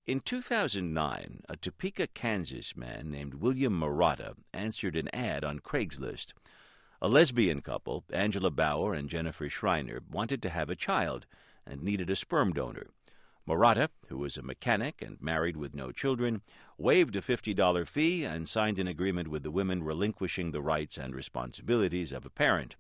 In 2009, a Topeka, Kansas man named William Marotta answered an ad on Craigslist. A lesbian couple, Angela Bauer and Jennifer Schreiner, wanted to have a child and needed a sperm donor. Marotta, who was a mechanic and married with no children, waived a $50 fee and signed an agreement with the women relinquishing the rights and responsibilities of a parent.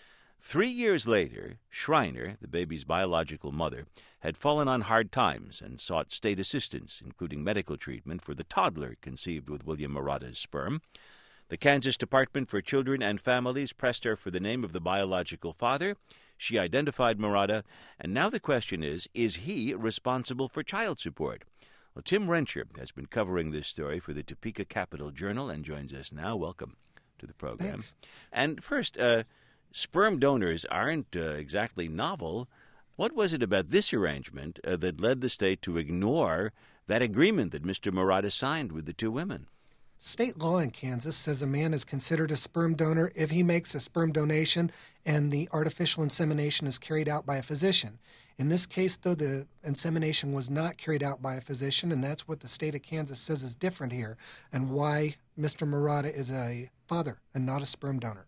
3 years later, Schreiner, the baby's biological mother, had fallen on hard times and sought state assistance, including medical treatment for the toddler conceived with William Marotta's sperm. The Kansas Department for Children and Families pressed her for the name of the biological father. She identified Marotta, and now the question is he responsible for child support? Well, Tim Rencher has been covering this story for the Topeka Capital Journal and joins us now. Welcome to the program. Thanks. And first, sperm donors aren't exactly novel. What was it about this arrangement that led the state to ignore that agreement that Mr. Marotta signed with the two women? State law in Kansas says a man is considered a sperm donor if he makes a sperm donation and the artificial insemination is carried out by a physician. In this case, though, the insemination was not carried out by a physician, and that's what the state of Kansas says is different here, and why Mr. Marotta is a father and not a sperm donor.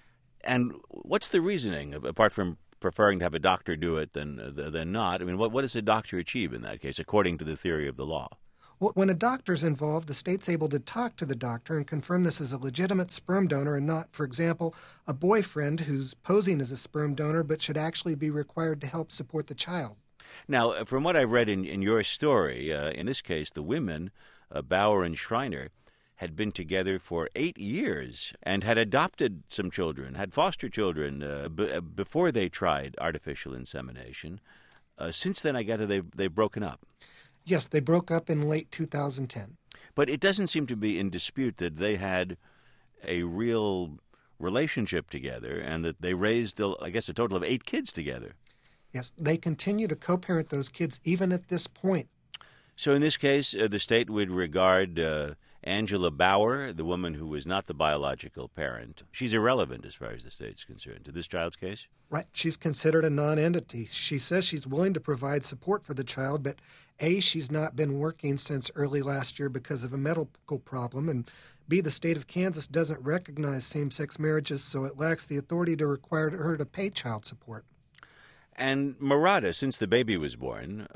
And what's the reasoning, apart from preferring to have a doctor do it than not? I mean, what does a doctor achieve in that case, according to the theory of the law? Well, when a doctor's involved, the state's able to talk to the doctor and confirm this is a legitimate sperm donor and not, for example, a boyfriend who's posing as a sperm donor but should actually be required to help support the child. Now, from what I've read in your story, in this case, the women, Bauer and Schreiner, had been together for 8 years and had adopted some children, had foster children before they tried artificial insemination. Since then, I gather they've broken up. Yes, they broke up in late 2010. But it doesn't seem to be in dispute that they had a real relationship together and that they raised, I guess, a total of 8 kids together. Yes, they continue to co-parent those kids even at this point. So in this case, the state would regard Angela Bauer, the woman who was not the biological parent. She's irrelevant as far as the state's concerned to this child's case? Right. She's considered a non-entity. She says she's willing to provide support for the child, but A, she's not been working since early last year because of a medical problem, and B, the state of Kansas doesn't recognize same-sex marriages, so it lacks the authority to require her to pay child support. And Marotta, since the baby was born,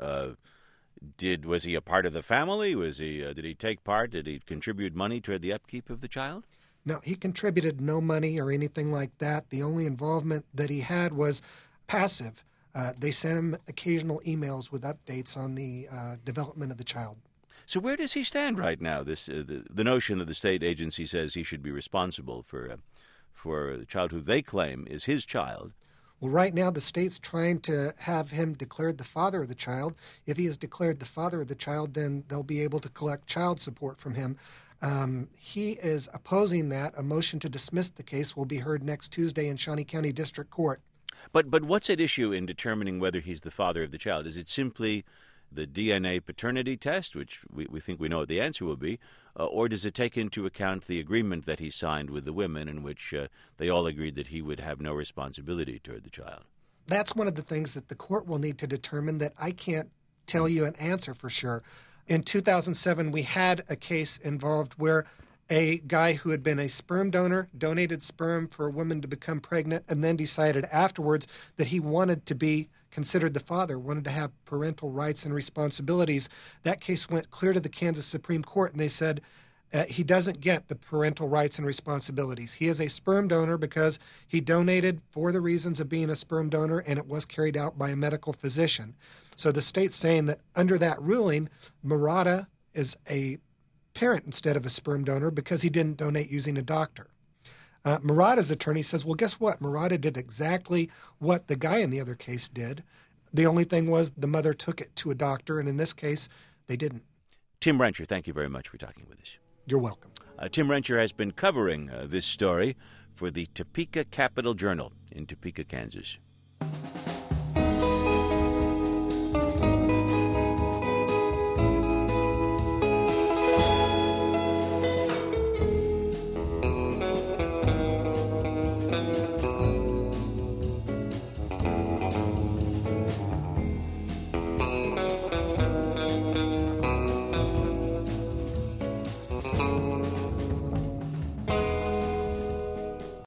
was he a part of the family? Did he take part? Did he contribute money toward the upkeep of the child? No, he contributed no money or anything like that. The only involvement that he had was passive. They sent him occasional emails with updates on the development of the child. So where does he stand right now? The notion that the state agency says he should be responsible for the child who they claim is his child. Well, right now the state's trying to have him declared the father of the child. If he is declared the father of the child, then they'll be able to collect child support from him. He is opposing that. A motion to dismiss the case will be heard next Tuesday in Shawnee County District Court. But what's at issue in determining whether he's the father of the child? Is it simply the DNA paternity test, which we think we know what the answer will be, or does it take into account the agreement that he signed with the women in which they all agreed that he would have no responsibility toward the child? That's one of the things that the court will need to determine that I can't tell you an answer for sure. In 2007, we had a case involved where a guy who had been a sperm donor donated sperm for a woman to become pregnant and then decided afterwards that he wanted to be considered the father, wanted to have parental rights and responsibilities. That case went clear to the Kansas Supreme Court, and they said he doesn't get the parental rights and responsibilities. He is a sperm donor because he donated for the reasons of being a sperm donor, and it was carried out by a medical physician. So the state's saying that under that ruling, Marotta is a parent instead of a sperm donor because he didn't donate using a doctor. Marotta's attorney says, well, guess what? Marotta did exactly what the guy in the other case did. The only thing was the mother took it to a doctor, and in this case, they didn't. Tim Rencher, thank you very much for talking with us. You're welcome. Tim Rencher has been covering this story for the Topeka Capital Journal in Topeka, Kansas.